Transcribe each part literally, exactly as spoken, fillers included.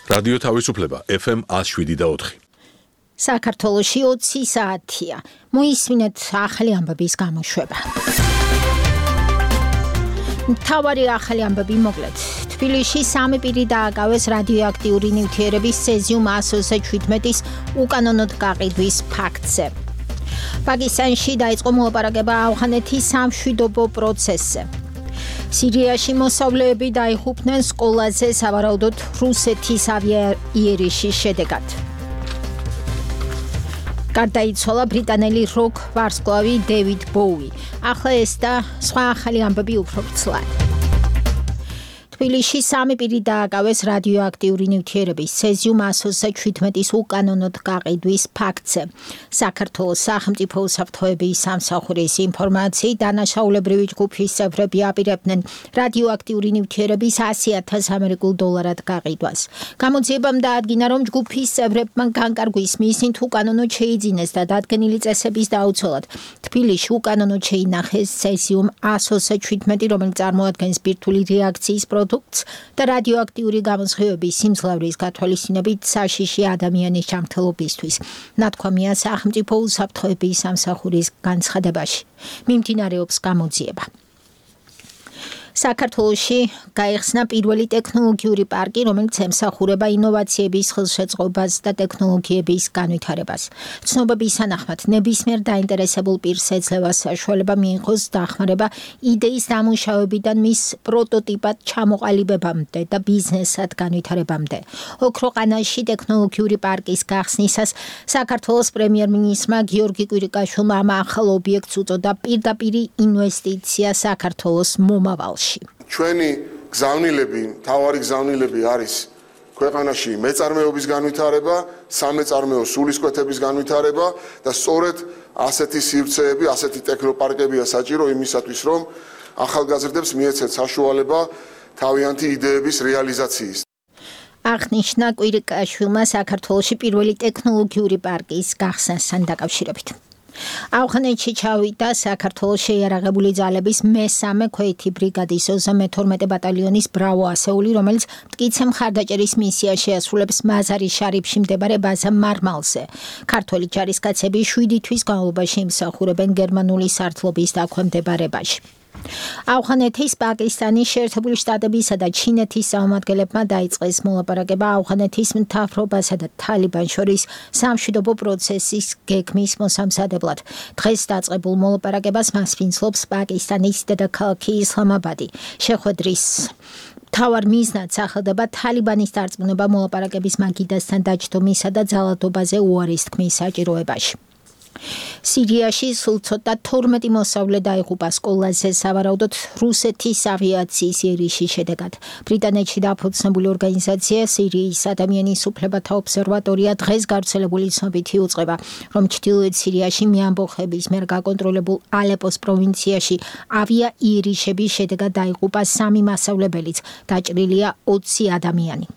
რადიო თავისუფლება F M one oh seven და four. საქართველოში ოცი საათია. მოისმინეთ ახალი ამბების გამოშვება. მთავარი ახალი ამბები მოკლედ. თბილისში სამი პირი დააკავეს რადიოაქტიური ნივთიერების ცეზიუმ one seventeen-ის უკანონოდ გაყიდვის ფაქტზე. პაკისტანში დაიწყო მოლაპარაკება ავღანეთის სამშვიდობო პროცესზე. სირიაში მოსავლეები დაიღუპნენ სკოლაზე სავარაუდოდ რუსეთის ავიაიერიშის შედეგად. გარდაიცვალა ბრიტანელი როკ ვარსკვლავი დევიდ ბოუი. ახლა ეს და სხვა ახალი ამბები უფრო ვრცლად. თბილისში სამი პირი დააკავეს რადიოაქტიური ნივთიერების ცეზიუმ one seventeen-ის უკანონოდ გაყიდვის ფაქტზე. საქართველოს სახელმწიფო უსაფრთხოების სამსახურის ინფორმაციით დანაშაულებრივი ჯგუფის წევრები აპირებდნენ რადიოაქტიური ნივთიერების one hundred thousand ამერიკულ დოლარად გაყიდვას. გამოძიებამ დაადგინა, რომ ჯგუფის წევრებმა განკარგვის მისნით უკანონოდ შეიძინეს და დადგენილი წესების დაუცველად თბილისში უკანონოდ შეინახეს ცეზიუმ one seventeen, რომელიც წარმოადგენს ბირთვული რეაქციის და რადიოაქტიური გამოსხივების სიმძლავრის გათვალისწინებით საშიში ადამიანის ჯანმრთელობისთვის. ნათქვამია სახელმწიფო უსაფრთხოების სამსახურის განცხადებაში. მიმდინარეობს გამოძიება. საქართველოში გაიხსნა პირველი ტექნოლოგიური პარკი, რომელიც ემსახურება ინოვაციების ხელშეწყობას და ტექნოლოგიების განვითარებას. ცნობების თანახმად, ნებისმიერ დაინტერესებულ პირს ეძლევა საშუალება მიიღოს დახმარება იდეის დამუშავებიდან მის პროტოტიპად ჩამოყალიბებამდე და ბიზნესად განვითარებამდე. ოქროყანაში ტექნოლოგიური პარკის გახსნისას საქართველოს პრემიერ-მინისტრმა გიორგი კვირიკაშვილმა ამ ახალ ობიექტს უწოდა პირდაპირი ინვესტიცია საქართველოს მომავალში. ჩვენი გზავნილები, მთავარი გზავნილები არის ქვეყანაში მეწარმეობის განვითარება, სამეწარმეო სულისკვეთების განვითარება და სწორედ ასეთი სივრცეები, ასეთი ტექნოპარკებია საჭირო იმისათვის, რომ ახალგაზრდებს მიეცეთ საშუალება თავიანთი იდეების რეალიზაციის. აღნიშნა კვირიკაშვილმა საქართველოში პირველი ტექნოლოგიური პარკის გახსნასთან დაკავშირებით. ავღანეთში ჩავიდა საქართველოს შეიარაღებული ძალების მესამე ქვეითი ბრიგადის ოცდამეთორმეტე ბატალიონის ბრავო ასეული, რომელიც მტკიცე მხარდაჭერის მისიას შეასრულებს მაზარი შარიფში მდებარე ბაზა მარმალზე. ქართველი ჯარისკაცები შვიდი თვის განმავლობაში იმსახურებენ გერმანული სარდლობის დაქვემდებარებაში. ავღანეთის, პაკისტანის, შეერთებული შტატებისა და ჩინეთის წარმომადგენლებმა დაიწყეს მოლაპარაკება ავღანეთის მთავრობასა და თალიბანს შორის სამშვიდობო პროცესის გეგმის მოსამზადებლად. დღეს დაწყებულ მოლაპარაკებას მასპინძლობს პაკისტანის დედაქალაქი ისლამაბადი. შეხვედრის მთავარ მიზნად სახელდება თალიბანის დარწმუნება მოლაპარაკების მაგიდასთან დაჯდომისა და ძალადობაზე უარის თქმის საჭიროებაში. სირიაში სულ ცოტა თორმეტი მოსავლე დაიღუპა სკოლაზე სავარაუდოდ რუსეთის ავიაციის იერიშის შედეგად. ბრიტანეთში დაფუძნებული ორგანიზაცია სირიის ადამიანის უფლებათა ობსერვატორია დღეს გავრცელებული ცნობითი უწყება, რომ ჩრდილოეთ სირიაში მეამბოხების მიერ გაკონტროლებულ ალეპოს პროვინციაში ავიაიერიშების შედეგად დაიღუპა სამი მასწავლებელიც, დაჭრილია ოცი ადამიანი.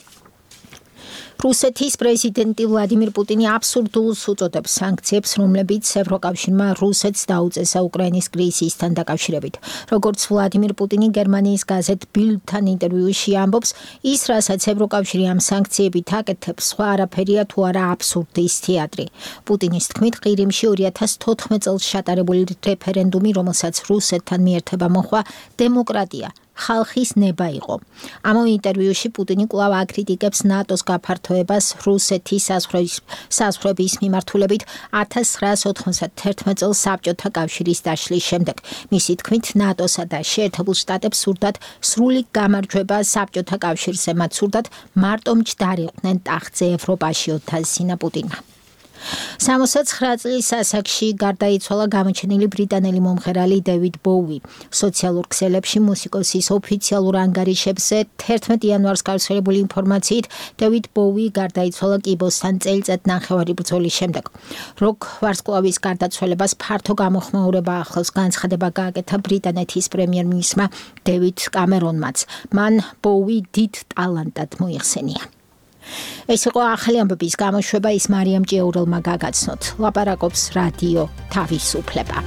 რუსეთის პრეზიდენტი ვლადიმირ პუტინი აბსურდულს უწოდებს სანქციებს, რომლებიც ევროკავშირმა რუსეთს დაუწესა უკრაინის კრიზისთან დაკავშირებით. როგორც ვლადიმირ პუტინი გერმანიის გაზეთ ბილდთან ინტერვიუში ამბობს, ის, რასაც ევროკავშირი ამ სანქციებით აკეთებს, სხვა არაფერია თუ არა აბსურდის თეატრი. პუტინის თქმით, ყირიმში ორი ათას თოთხმეტ წელს ჩატარებული რეფერენდუმი, რომელსაც რუსეთთან მიერთება მოხდა, დემოკრატია, ხალხის ნება იყო. ამ ინტერვიუში პუტინი კვლავ აკრიტიკებს ნატოს გაფართოებას რუსეთის საზღვრების მიმართულებით ათას ცხრაას ოთხმოცდაათი წელს საბჭოთა კავშირის დაშლის შემდეგ. მისი თქმით, ნატოსა და შეერთებულ შტატებს სურდათ სრული გამარჯვება საბჭოთა კავშირზე, მათ სურდათ მარტო მჯდარიყვნენ ტახტზე ევროპაში, ოთაზინა პუტინმა. სამოცდაცხრა წლის ასაკში გარდაიცვალა გამოჩენილი ბრიტანელი მომღერალი დევიდ ბოუი. სოციალურ ქსელებში მუსიკოსის ოფიციალურ ანგარიშებზე თერთმეტი იანვარს გავრცელებული ინფორმაციით დევიდ ბოუი გარდაიცვალა კიბოსთან წელიწად ნახევარი ბრძოლის შემდეგ. როკ ვარსკვლავის გარდაცვალებას ფართო გამოხმაურება ახლავს განცხადება გააკეთა ბრიტანეთის პრემიერ-მინისტრმა დევიდ კამერონმაც. მან ბოუი დიდ ტალანტად მოიხსენია. ეს იყო ახალი ამბების გამოშვება, ის მარიამ ჭიაურელმა გაგაცნოთ. ლაპარაკობს რადიო თავისუფლება.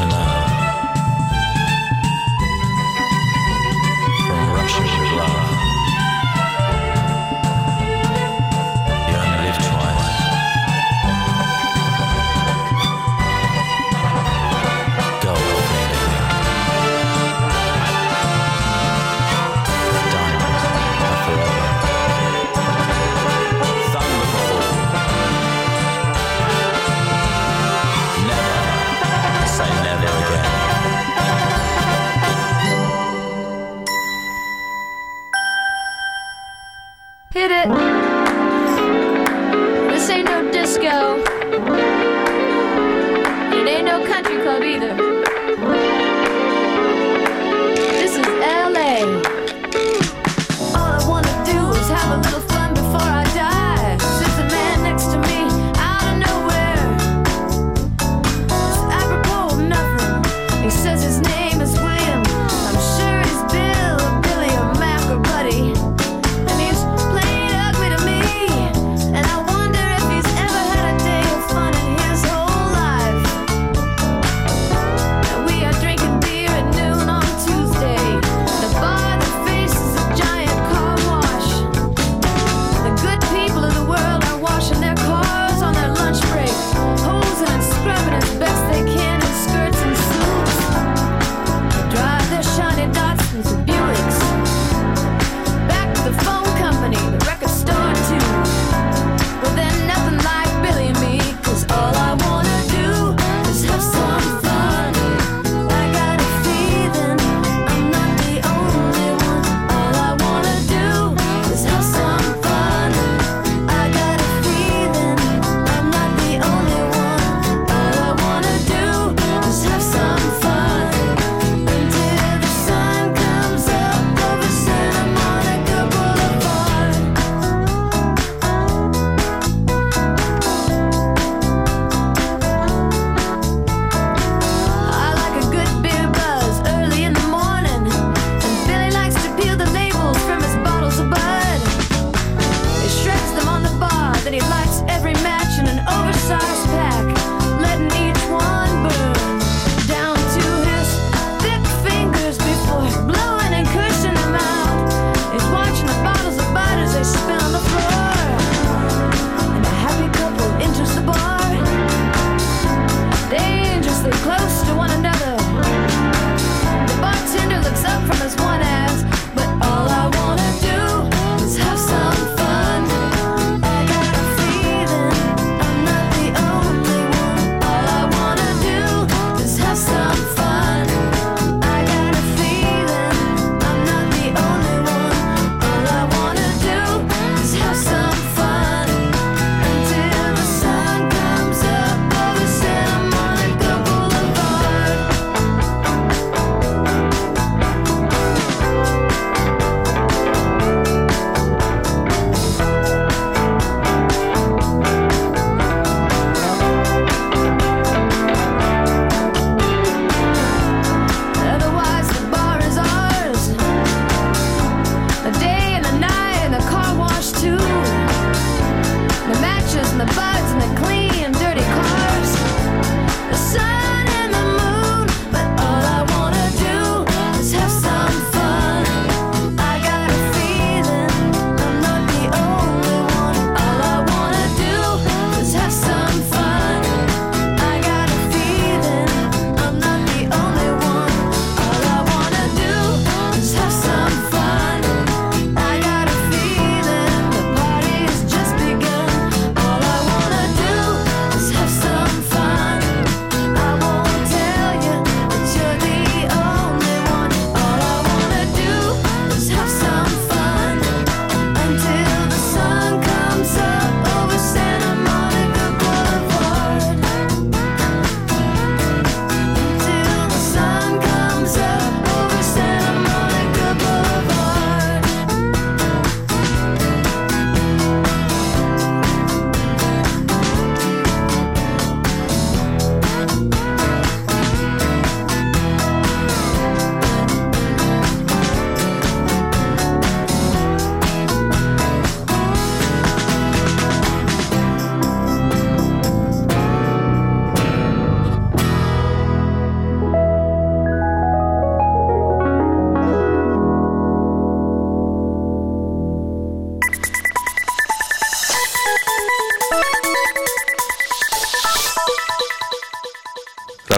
to know. From Russia with love. You only live twice. Go, Ophelia. Diamonds are forever. Thunderbolt. Never say never again.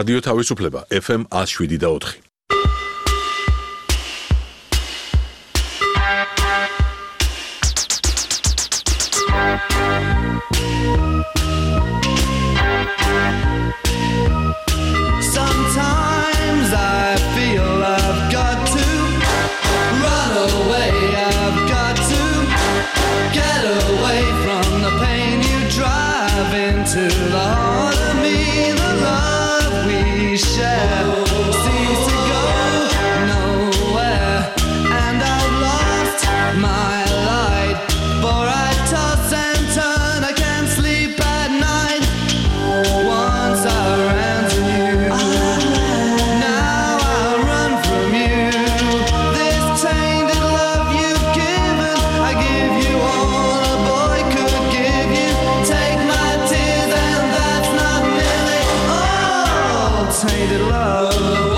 რადიო თავისუფლება F M one oh seven და four. Sometimes I feel I've got to run away, I've got to get away from the pain you drive into the heart of me. The love we share seems to go nowhere, and I've lost my light, for I toss and turn, I can't sleep at night. Once I ran to you, now I run from you. This tainted love you've given, I give you all a boy could give you. Take my tears and that's not nearly all. Tainted love,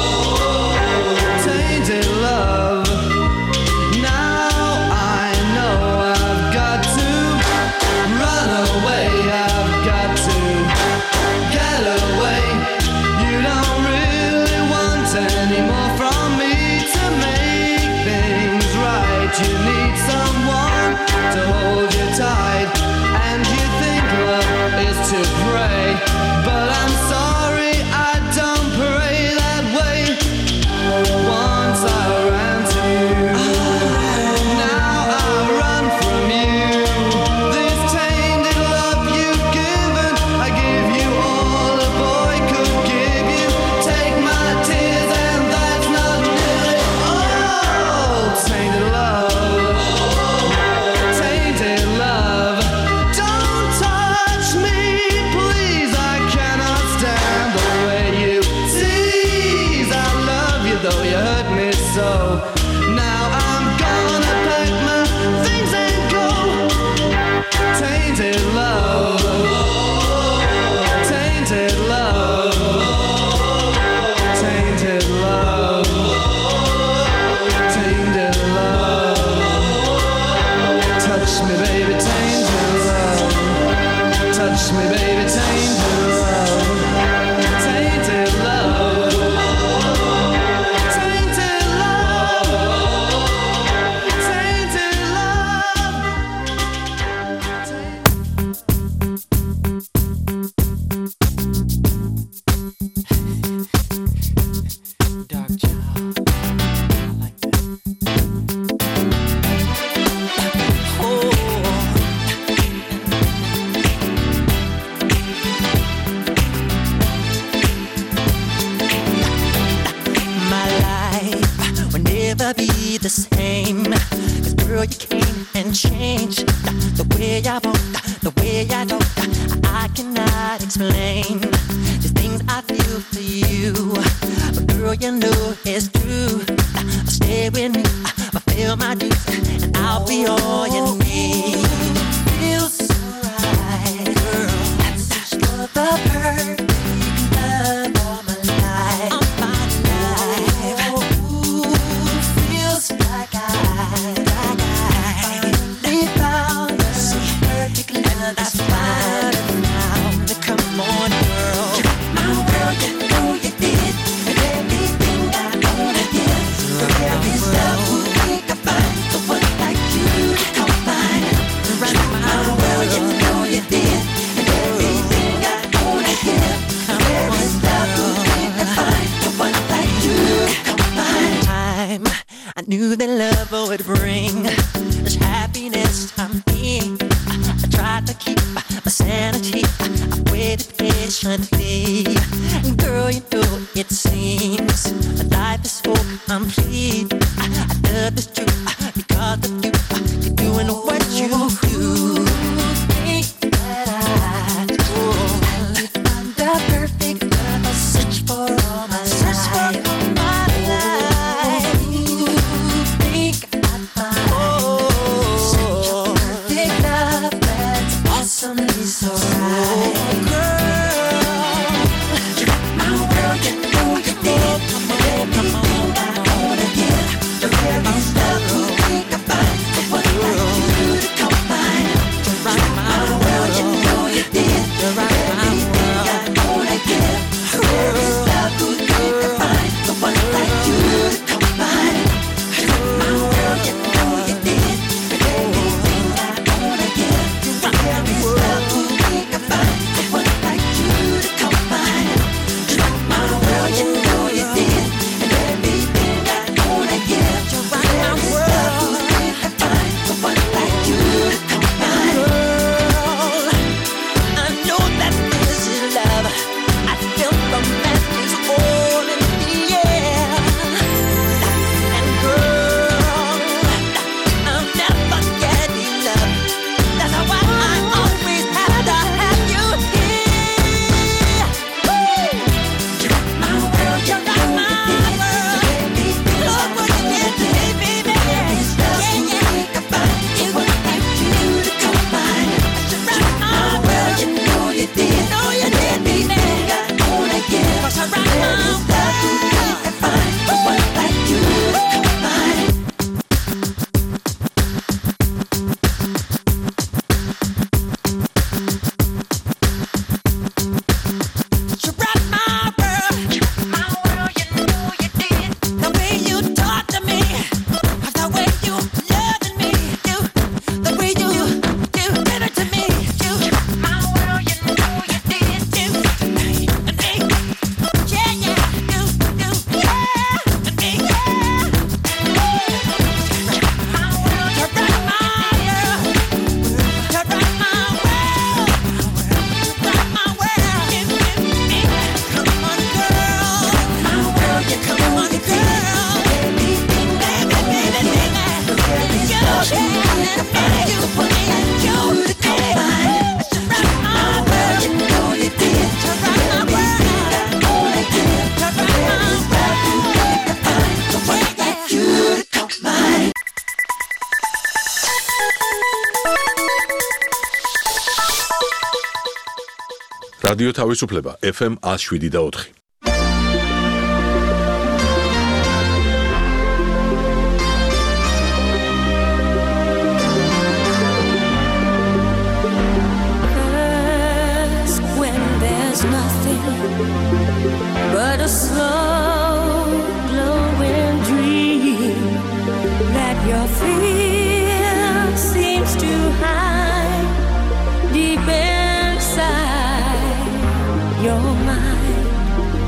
tainted love. Now I know I've got to run away, I've got to get away. You don't really want any more from me to make things right. You need someone to hold you tight, and you think love is to pray, but I'm sorry, I don't pray that way. Once I ran to you, now I run from you. This tainted love you've given, I give you all a boy could give you. Take my tears and that's not nearly all. Tainted love, tainted love. Don't touch me, please, I cannot stand the way you tease. I love you though you hurt me so. Now I'm gonna pack my things and go. Tainted love, tainted love, tainted love, tainted love. Touch me, baby, tainted love. Touch me, baby, tainted love. Tainted love, tainted love, tainted love. Dark child, I like that. Oh. My life will never be the same. 'Cause girl, you came and changed the way I walk, the way I talk. I cannot explain the things I feel for you. But girl, you know it's true. Stay with me, fulfill my dreams, and I'll be all you need. Feels so right, girl. I'm such for the perfect love all my life. All my life. Ooh, feels like I, like I finally found the perfect love that's fine now. Come on, girl. My world, you know you did, and everything I wanna give. The very stuff we can find, the one like you to come find. My world, you know you did, and everything I wanna give. The very stuff we can find, the one like you to come find. Time I knew that love would bring this happiness I'm in. I tried to keep my sanity. I waited patiently. Girl, you know it seems my life is so complete. I, I love this truth because of you. You're doing what you do. Think that I do. I found the perfect love. I search for all my life. Search for all my life. Think I find such a perfect love that's awesomely so right. Girl, you got my world, you know you did. Everything I wanna give, the very stuff რადიო თავისუფლება ეფ ემ one oh seven და four. But a slow glowing dream that your fear seems to hide deep inside your mind.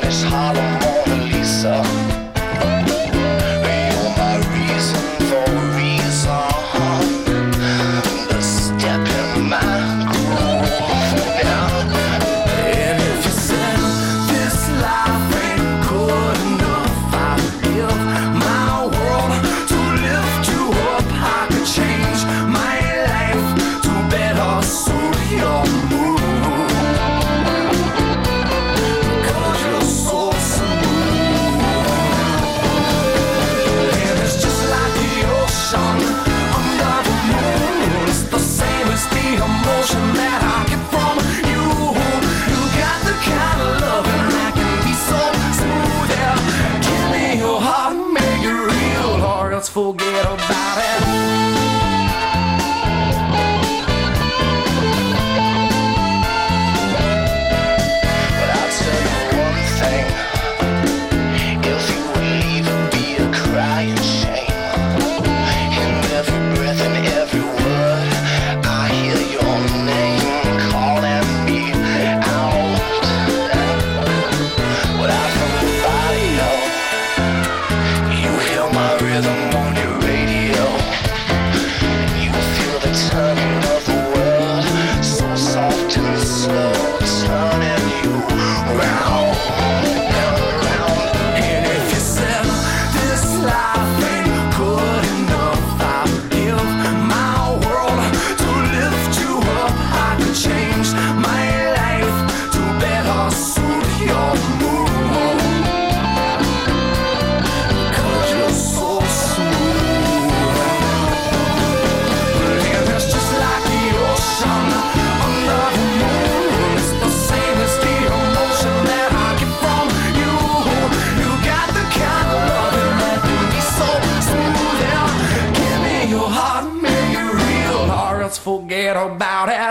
Spanish Harlem Mona Lisa. You're my reason for a reason. The step in my groove now. And if you said this life ain't good enough, I'd give my world to lift you up. I could change my life to better suit your mood. Cause you're so smooth. And it's just like the ocean under the moon. It's the same as the emotion that I get from you. You got the kind of loving that can be so smooth. Yeah, give me your heart and make it real, or else forget about it. But I'll tell you one thing. If you would leave, it'd be a crying shame. In every breath and every word, I hear your name calling me out. Without from the radio, you hear my rhythm on your radio. You feel the turning of the world, so soft and slow, turning you round and round. And if you said this life ain't good enough, I'd give my world to lift you up. I could change my life to better suit your mood. Cause you're so smooth. And it's just like the ocean under the moon. It's the same as the emotion that I get from you. You got the kind of loving that can be so smooth. Yeah, give me your heart, make it real, or else forget about it.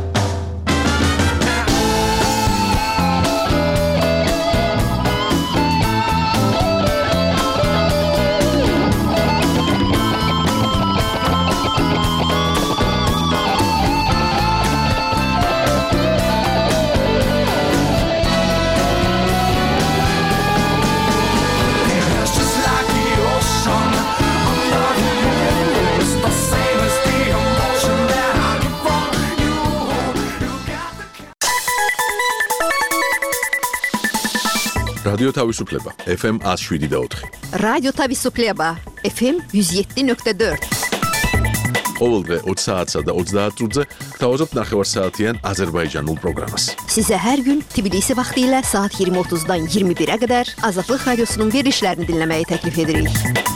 It's just like the ocean under the moon. It's the same as the emotion that I get from you. You got the რადიო თავისუფლება ეფ ემ one oh seven და four. რადიო თავისუფლება ეფ ემ one oh seven point four. ყოველდღე ოცი საათსა და ოცდაათ წუთზე გთავაზობთ ნახევარსაათიან აზერბაიჯანულ პროგრამას. Size her gün Tbilisi vaxtilə saat iyirmi otuzdan iyirmi birə qədər Azadlıq Radiosunun verilişlərini dinləməyi təklif edirik.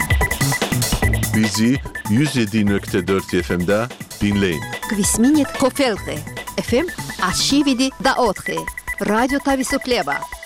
Bizi one oh seven nöqtə four efe emdə dinləyin. Kvisminit Kofelqi, efe em one oh seven point four. Radyo Tavisufleba.